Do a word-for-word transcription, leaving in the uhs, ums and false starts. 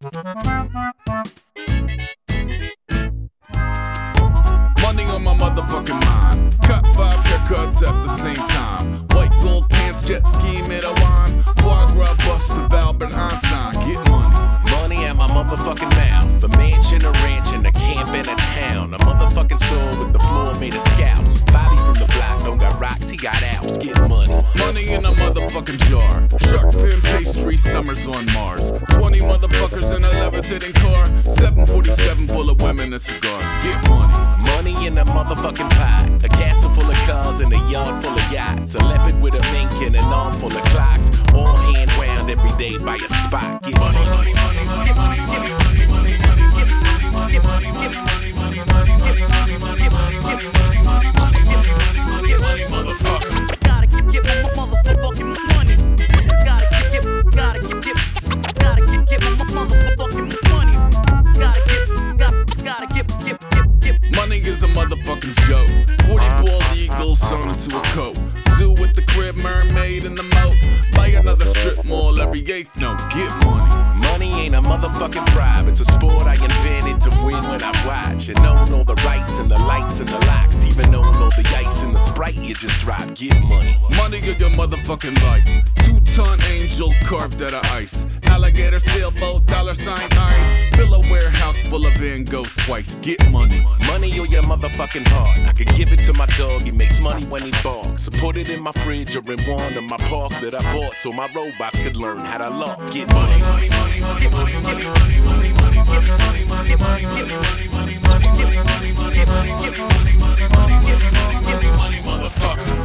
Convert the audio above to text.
Money on my motherfucking mind. Cut five haircuts at the same time. White gold pants, jet ski, made a wine. Foie gras bust of Albert Einstein. Get money. Money at my motherfucking mouth. A mansion, a ranch, and a camp in a town. A motherfucking store with the floor made of scalps. Bobby from the block don't got rocks, he got Alps. Get money. Money in a motherfucking jar. Shark fin pastry, summers on Mars. Twenty motherfuckers in a levitating car. seven forty-seven full of women and cigars. Get money. Money in a motherfucking pot. A castle full of cars and a yard full of yachts. A leopard with a mink and an arm full of clocks. All hand wound every day by a spot. Get money, money, money, money, money, money, money, money, money, get money, money, money, money, money, money, money, get money, money, money, money, money, money, money, money, money, get money, motherfucker. Gotta get get my motherfucking money. Gotta get get gotta get get gotta get get my motherfucking money. Gotta get got gotta get get get get. Money is a motherfucking joke. Forty bald eagles sewn into a coat. Zoo with the crib, mermaid in the moat. Buy another strip mall every eighth note. Get money. Money ain't a motherfucking bribe. It's a sport I invented to win when I watch. And own all the rights and the lights and the locks. Even own all the ice and the Sprite you just drop. Get money. Money in your motherfucking life. Two-ton angel carved out of ice. Alligator sailboat, dollar sign eyes. Fill a warehouse full of Van Goghs twice. Get money. Money or your motherfucking heart. I could give it to my dog, he makes money when he barks. So put it in my fridge or in one of my parks that I bought so my robots could learn how to lock. Get money, money, money, money, money, money, money, money, money, money, money, money, money, get money, money, money, get money, money, money, get money, money, money, get money, money, money, motherfucker.